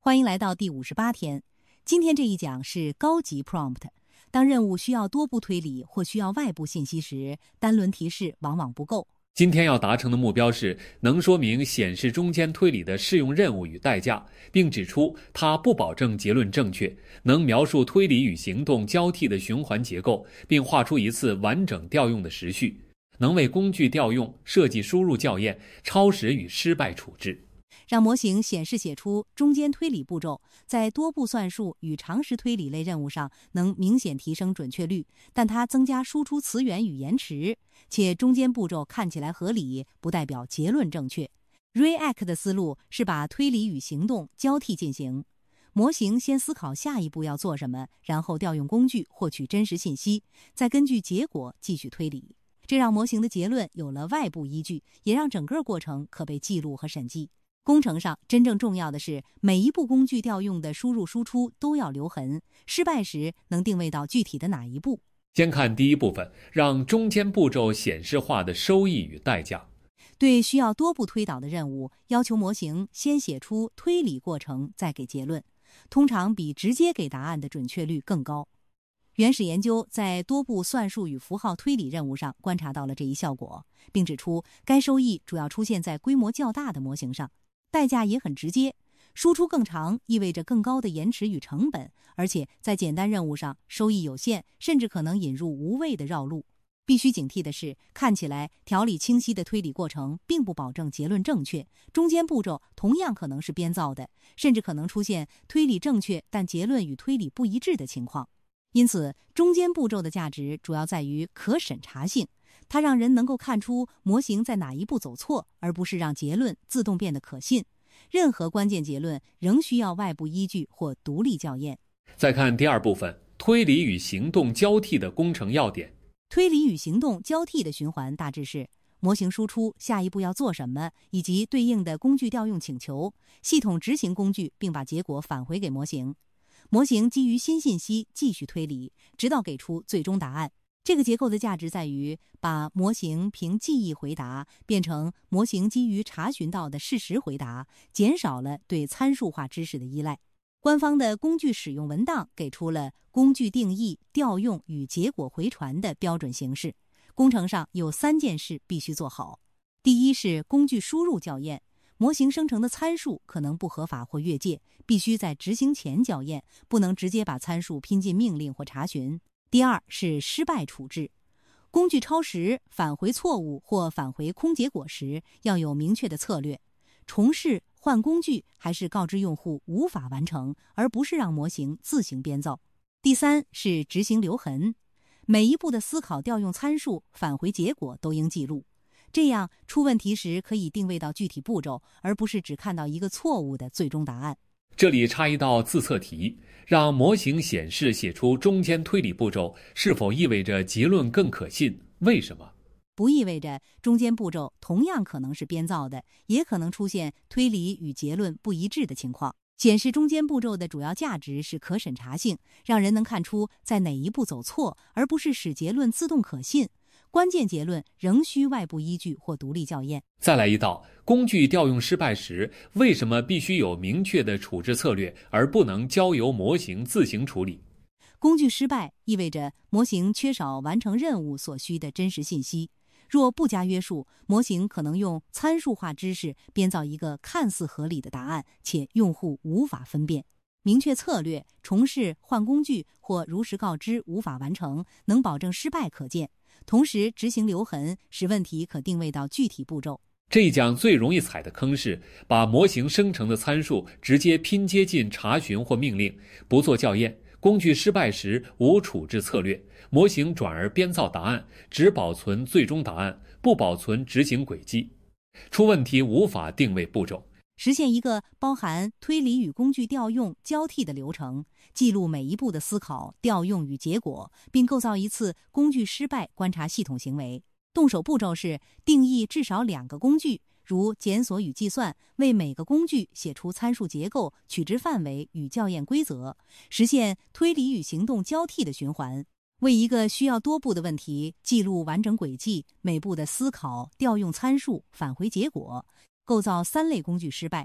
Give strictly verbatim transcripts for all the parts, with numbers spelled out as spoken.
欢迎来到第五十八天。今天这一讲是高级 prompt。当任务需要多步推理或需要外部信息时，单轮提示往往不够。 今天要达成的目标是能说明显示中间推理的适用任务与代价，并指出它不保证结论正确，能描述推理与行动交替的循环结构，并画出一次完整调用的时序，能为工具调用设计输入校验、超时与失败处置。 让模型显示写出中间推理步骤，在多步算术与常识推理类任务上能明显提升准确率，但它增加输出词源与延迟，且中间步骤看起来合理，不代表结论正确。 React 的思路是把推理与行动交替进行，模型先思考下一步要做什么，然后调用工具获取真实信息，再根据结果继续推理。这让模型的结论有了外部依据，也让整个过程可被记录和审计。工程上真正重要的是，每一步工具调用的输入输出都要留痕，失败时能定位到具体的哪一步。 先看第一部分，让中间步骤显示化的收益与代价。 对需要多步推导的任务，要求模型先写出推理过程，再给结论，通常比直接给答案的准确率更高。原始研究在多步算术与符号推理任务上观察到了这一效果，并指出该收益主要出现在规模较大的模型上。代价也很直接，输出更长意味着更高的延迟与成本，而且在简单任务上收益有限，甚至可能引入无谓的绕路。必须警惕的是，看起来条理清晰的推理过程并不保证结论正确，中间步骤同样可能是编造的，甚至可能出现推理正确但结论与推理不一致的情况。因此，中间步骤的价值主要在于可审查性，它让人能够看出模型在哪一步走错，而不是让结论自动变得可信。任何关键结论仍需要外部依据或独立校验。 再看第二部分，推理与行动交替的工程要点。 推理与行动交替的循环大致是：模型输出下一步要做什么，以及对应的工具调用请求，系统执行工具并把结果返回给模型。模型基于新信息继续推理，直到给出最终答案。这个结构的价值在于把模型凭记忆回答变成模型基于查询到的事实回答，减少了对参数化知识的依赖。官方的工具使用文档给出了工具定义、调用与结果回传的标准形式。工程上有三件事必须做好。第一是工具输入校验，模型生成的参数可能不合法或越界，必须在执行前校验，不能直接把参数拼进命令或查询。第二是失败处置，工具超时、返回错误或返回空结果时，要有明确的策略，重试、换工具，还是告知用户无法完成，而不是让模型自行编造。第三是执行留痕，每一步的思考、调用参数、返回结果都应记录，这样出问题时可以定位到具体步骤，而不是只看到一个错误的最终答案。 这里插一道自测题，让模型显示写出中间推理步骤，是否意味着结论更可信？为什么？ 不意味着，中间步骤同样可能是编造的，也可能出现推理与结论不一致的情况。显示中间步骤的主要价值是可审查性，让人能看出在哪一步走错，而不是使结论自动可信。关键结论仍需外部依据或独立校验。 再来一道，工具调用失败时，为什么必须有明确的处置策略，而不能交由模型自行处理？ 工具失败意味着模型缺少完成任务所需的真实信息。若不加约束，模型可能用参数化知识编造一个看似合理的答案，且用户无法分辨。明确策略、重试、换工具或如实告知无法完成，能保证失败可见。同时执行留痕，使问题可定位到具体步骤。 这一讲最容易踩的坑是把模型生成的参数直接拼接进查询或命令，不做校验。工具失败时无处置策略，模型转而编造答案，只保存最终答案，不保存执行轨迹。出问题无法定位步骤。 实现一个包含推理与工具调用交替的流程，记录每一步的思考、调用与结果，并构造一次工具失败观察系统行为。动手步骤是定义至少两个工具，如检索与计算，为每个工具写出参数结构、取值范围与校验规则，实现推理与行动交替的循环。为一个需要多步的问题记录完整轨迹，每步的思考、调用参数、返回结果，构造三类工具失败。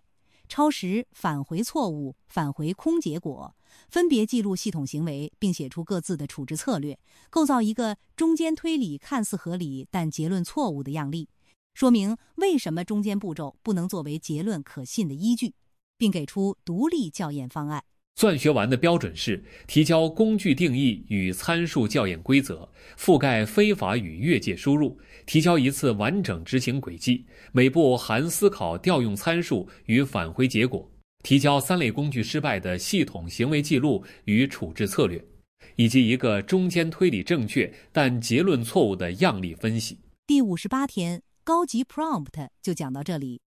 超时、返回错误、返回空结果，分别记录系统行为，并写出各自的处置策略，构造一个中间推理看似合理但结论错误的样例，说明为什么中间步骤不能作为结论可信的依据，并给出独立校验方案。 算学完的标准是提交工具定义与参数校验规则，覆盖非法与越界输入，提交一次完整执行轨迹，每步含思考调用参数与返回结果，提交三类工具失败的系统行为记录与处置策略，以及一个中间推理正确但结论错误的样例分析。 第五十八天，高级 prompt 就讲到这里。